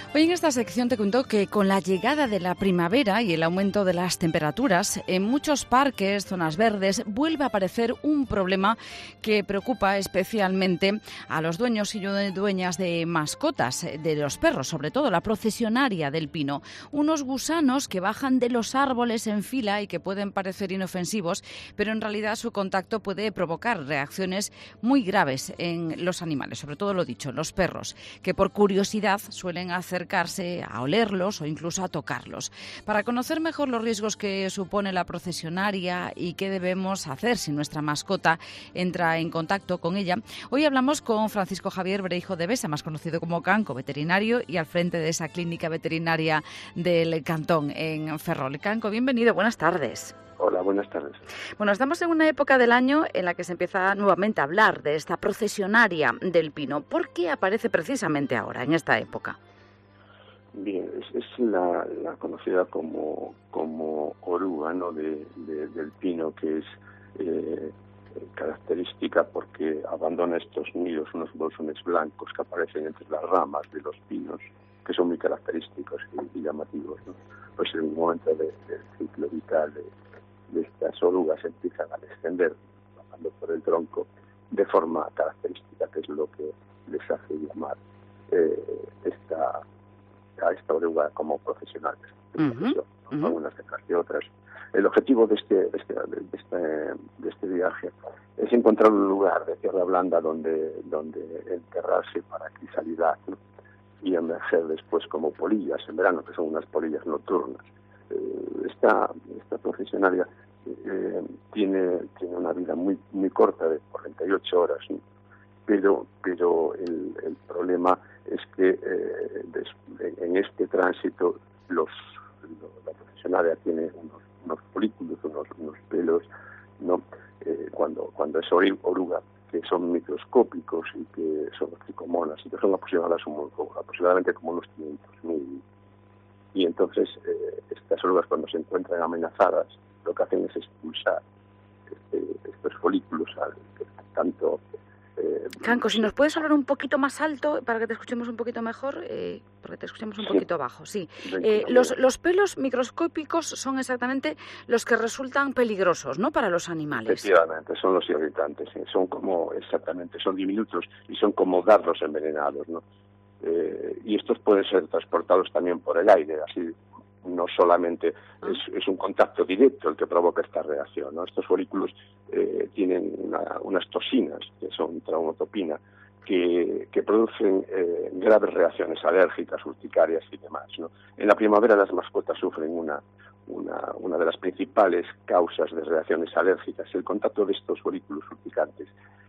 Hoy en esta sección te cuento que con la llegada de la primavera y el aumento de las temperaturas, en muchos parques, zonas verdes, vuelve a aparecer un problema que preocupa especialmente a los dueños y dueñas de mascotas, de los perros, sobre todo la procesionaria del pino. Unos gusanos que bajan de los árboles en fila y que pueden parecer inofensivos, pero en realidad su contacto puede provocar reacciones muy graves en los animales, sobre todo lo dicho, los perros, que por curiosidad suelen acercarse a olerlos o incluso a tocarlos. Para conocer mejor los riesgos que supone la procesionaria y qué debemos hacer si nuestra mascota entra en contacto con ella, hoy hablamos con Francisco Javier Breijo de Besa, más conocido como Canco, veterinario y al frente de esa clínica veterinaria del Cantón en Ferrol. Canco, bienvenido, buenas tardes. Hola, buenas tardes. Bueno, estamos en una época del año en la que se empieza nuevamente a hablar de esta procesionaria del pino. ¿Por qué aparece precisamente ahora, en esta época? Bien, es la conocida como oruga, ¿no? del pino, que es característica porque abandona estos nidos, unos bolsones blancos que aparecen entre las ramas de los pinos, que son muy característicos y llamativos, ¿no? Pues en un momento del ciclo vital de estas orugas empiezan a descender, bajando por el tronco, de forma característica, que es lo que les hace llamar a esta oruga como profesionales, algunas detrás de otras. El objetivo de este viaje es encontrar un lugar de tierra blanda donde enterrarse para crisalidad, ¿no? Y emerger después como polillas en verano, que son unas polillas nocturnas. Esta profesionaria tiene una vida muy muy corta, de 48 horas, ¿no? Pero el problema es que en este tránsito la profesionaria tiene unos folículos, unos pelos, ¿no? Cuando es oruga, que son microscópicos y que son tricomonas y que son aproximadamente como unos 500.000. Y entonces estas orugas, cuando se encuentran amenazadas, lo que hacen es expulsar estos folículos tanto. Canco, si nos puedes hablar un poquito más alto para que te escuchemos un poquito mejor, porque te escuchamos un poquito bajo, sí. Los pelos microscópicos son exactamente los que resultan peligrosos, ¿no?, para los animales. Efectivamente, son los irritantes, ¿sí? Son diminutos y son como dardos envenenados, ¿no? Y estos pueden ser transportados también por el aire, así no solamente es un contacto directo el que provoca esta reacción, ¿no? Estos folículos tienen unas toxinas, que son traumatopina, que producen graves reacciones alérgicas, urticarias y demás, ¿no? En la primavera las mascotas sufren una de las principales causas de reacciones alérgicas. El contacto de estos folículos urticantes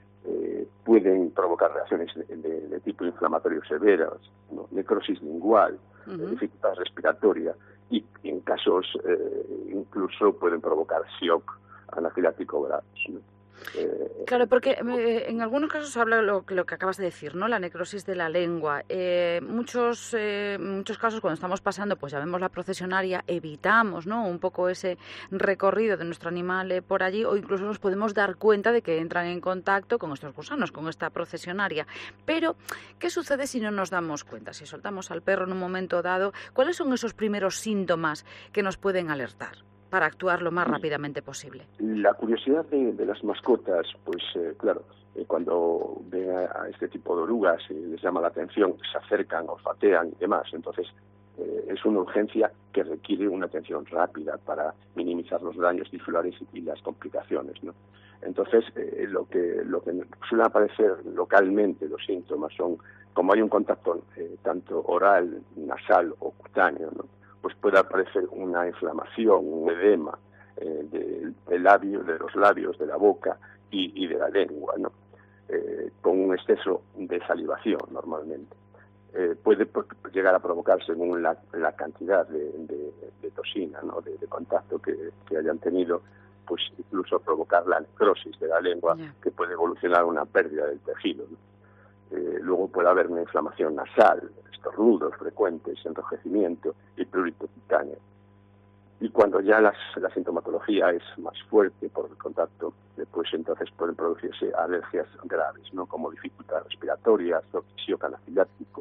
pueden provocar reacciones de tipo inflamatorio severas, ¿no? Necrosis lingual, dificultad respiratoria, y en casos incluso pueden provocar shock anafiláctico grave, ¿no? Claro, porque en algunos casos habla lo que acabas de decir, ¿no? La necrosis de la lengua. Muchos casos, cuando estamos pasando, pues ya vemos la procesionaria, evitamos, ¿no?, un poco ese recorrido de nuestro animal por allí, o incluso nos podemos dar cuenta de que entran en contacto con estos gusanos, con esta procesionaria. Pero, ¿qué sucede si no nos damos cuenta? Si soltamos al perro en un momento dado, ¿cuáles son esos primeros síntomas que nos pueden alertar para actuar lo más rápidamente posible? La curiosidad de las mascotas, pues claro, cuando ven a este tipo de orugas les llama la atención, se acercan, olfatean y demás. Entonces es una urgencia que requiere una atención rápida para minimizar los daños tisulares y las complicaciones, ¿no? Entonces lo que suele aparecer localmente, los síntomas son, como hay un contacto tanto oral, nasal o cutáneo, ¿no?, pues puede aparecer una inflamación, un edema de los labios, de la boca y de la lengua, ¿no? Con un exceso de salivación normalmente. Puede llegar a provocar, según la cantidad de toxina, ¿no?, de contacto que hayan tenido, pues incluso provocar la necrosis de la lengua, que puede evolucionar a una pérdida del tejido, ¿no? Luego puede haber una inflamación nasal, estornudos frecuentes, enrojecimiento y prurito cutáneo. Y cuando ya la sintomatología es más fuerte por el contacto, pues entonces pueden producirse alergias graves, ¿no?, como dificultad respiratoria, shock anafiláctico,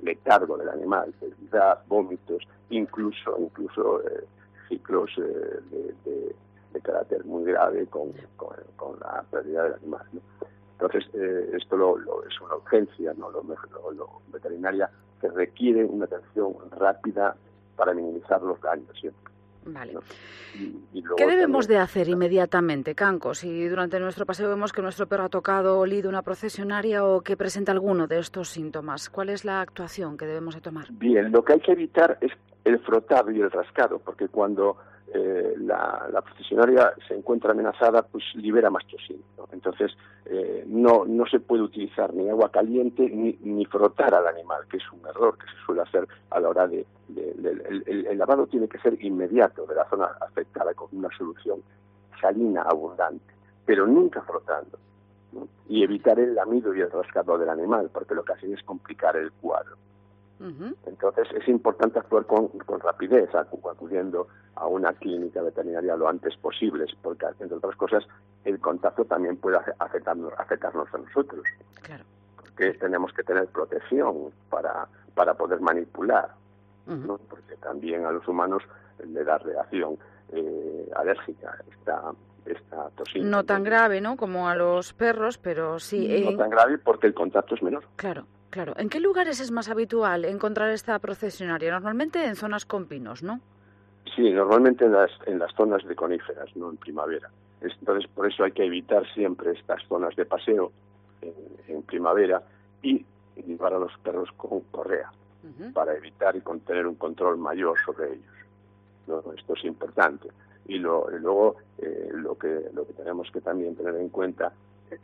letargo del animal, debilidad, vómitos, incluso ciclos de carácter muy grave con la pérdida del animal, ¿no? Entonces, esto es una urgencia, ¿no? Lo veterinaria, que requiere una atención rápida para minimizar los daños siempre. Vale. ¿No? Y luego ¿Qué debemos también, de hacer inmediatamente, Canco, si durante nuestro paseo vemos que nuestro perro ha tocado o olido una procesionaria o que presenta alguno de estos síntomas? ¿Cuál es la actuación que debemos de tomar? Bien, lo que hay que evitar es el frotado y el rascado, porque cuando la procesionaria se encuentra amenazada, pues libera más toxina, ¿no? Entonces, no se puede utilizar ni agua caliente ni frotar al animal, que es un error que se suele hacer a la hora el lavado tiene que ser inmediato de la zona afectada con una solución salina abundante, pero nunca frotando, ¿no? Y evitar el lamido y el rascado del animal, porque lo que hacen es complicar el cuadro. Entonces es importante actuar con rapidez, acudiendo a una clínica veterinaria lo antes posible, porque entre otras cosas el contacto también puede afectarnos a nosotros. Claro. Porque tenemos que tener protección para poder manipular, ¿no? Porque también a los humanos le da reacción alérgica esta toxina. No tan grave, ¿no?, como a los perros, pero sí. No tan grave porque el contacto es menor. Claro. Claro. ¿En qué lugares es más habitual encontrar esta procesionaria? Normalmente en zonas con pinos, ¿no? Sí, normalmente en las zonas de coníferas, no en primavera. Entonces, por eso hay que evitar siempre estas zonas de paseo en primavera y llevar a los perros con correa para evitar y tener un control mayor sobre ellos, ¿no? Esto es importante. Y luego lo que tenemos que también tener en cuenta es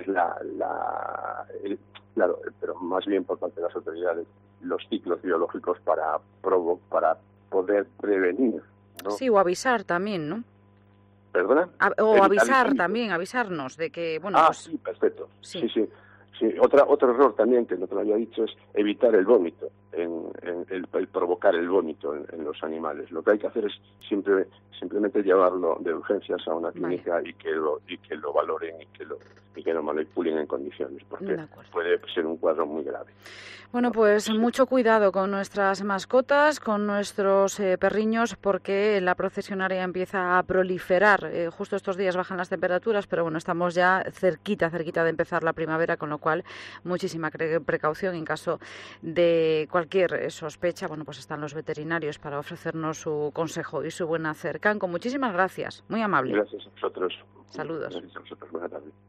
claro, pero más bien por parte de las autoridades, los ciclos biológicos para poder prevenir, ¿no? Sí, o avisar también, ¿no? ¿Perdona? O avisar también, avisarnos de que, bueno, pues... sí, perfecto. Sí. Sí. Otro error también, que no te lo había dicho, es evitar el vómito, el provocar el vómito en los animales. Lo que hay que hacer es simplemente llevarlo de urgencias a una clínica y que lo valoren y que lo manipulen en condiciones, porque puede ser un cuadro muy grave. Bueno, pues mucho cuidado con nuestras mascotas, con nuestros perriños, porque la procesionaria empieza a proliferar. Justo estos días bajan las temperaturas, pero bueno, estamos ya cerquita de empezar la primavera, con lo cual muchísima precaución en caso de cualquier sospecha. Bueno, pues están los veterinarios para ofrecernos su consejo y su buen hacer. Canco, muchísimas gracias, muy amable. Gracias a vosotros. Saludos. Gracias a vosotros, buenas tardes.